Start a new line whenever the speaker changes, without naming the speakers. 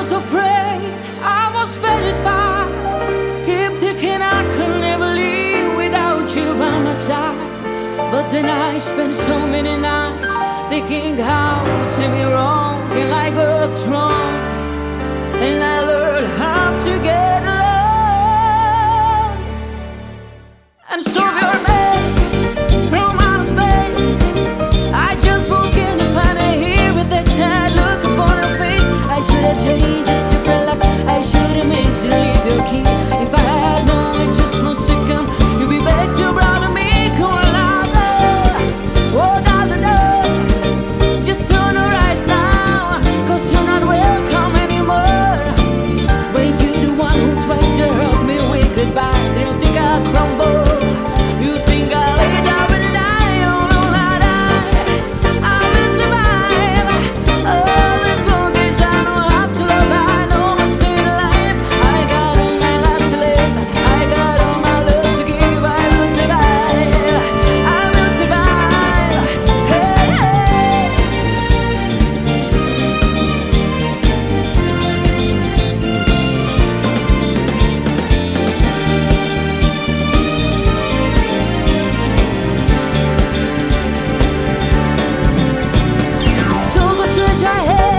was afraid, I was petrified. Keep thinking I could never live without you by my side. But then I spent so many nights thinking how to be wrong and like what's wrong. And I learned how to get along. And so you're made from outer space. I just woke in to find her here with that sad look upon her face. I should have changed just to luck. I should have made you leave your key. If I had known it just 1 second, you'd be back to brown to me. Come on, louder. Oh, louder. Just turn her right now, 'cause you're not welcome anymore. But you're the one who tried to help me with goodbye. They don't think I'll crumble.